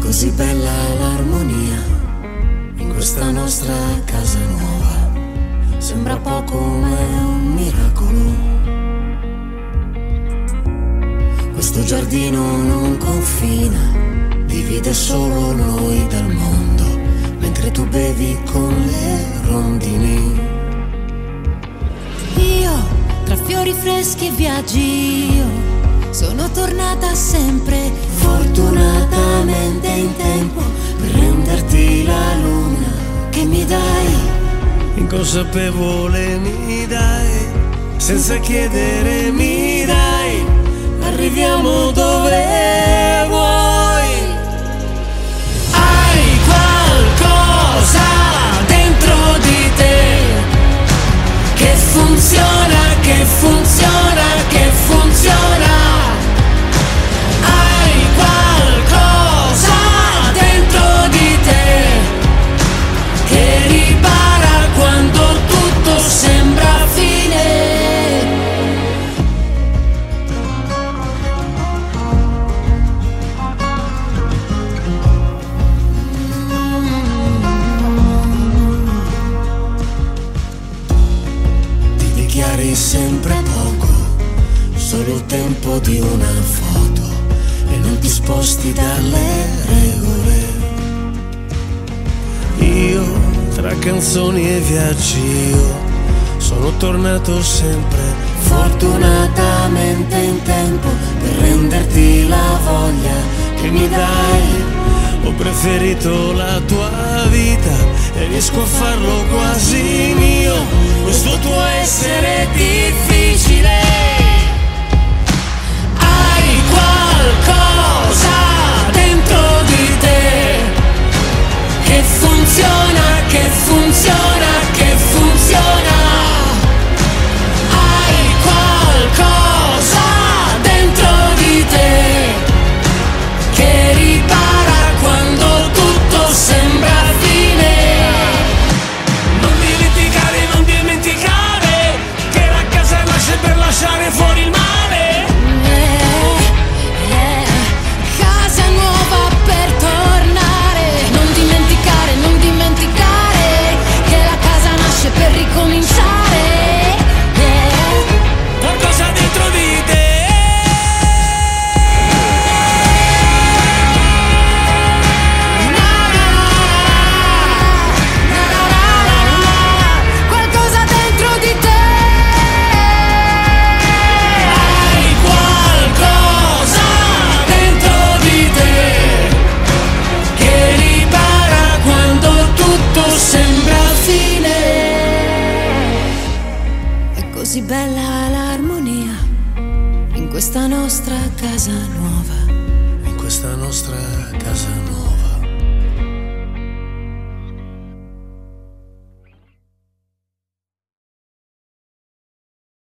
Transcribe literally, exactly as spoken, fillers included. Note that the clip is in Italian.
così bella l'armonia in questa nostra casa nuova. Sembra poco ma è un miracolo. Questo giardino non confina, divide solo noi dal mondo, mentre tu bevi con le rondini. Io, tra fiori freschi e viaggi, io sono tornata sempre, fortunatamente in tempo, per renderti la luna che mi dai. Inconsapevole mi dai, senza chiedere mi dai. Arriviamo dove vuoi. Hai qualcosa dentro di te che funziona, che funziona, che funziona. Hai qualcosa dentro di te che ripara quando tutto sembra fine. Ti dichiari sempre poco, solo il tempo di una foto, e non ti sposti dalle regole. Io, tra canzoni e viaggi, io sono tornato sempre, fortunatamente in tempo, per renderti la voglia che mi dai. ho preferito la tua vita e riesco a farlo quasi mio, questo tuo essere difficile. Hai qualcosa dentro di te che funziona, che funziona, che funziona. Hai qualcosa dentro di te che ripara quando tutto sembra fine. Non dimenticare, non dimenticare che la casa nasce per lasciare fuori il male. eh, eh, casa nuova per tornare. Non dimenticare, non dimenticare che la casa nasce per ricominciare. eh. Qualcosa dentro di te. Qualcosa dentro di te. Hai qualcosa dentro di te che ripara quando tutto sembra fine. È così bella l'armonia in questa nostra casa nuova. In questa nostra casa nuova.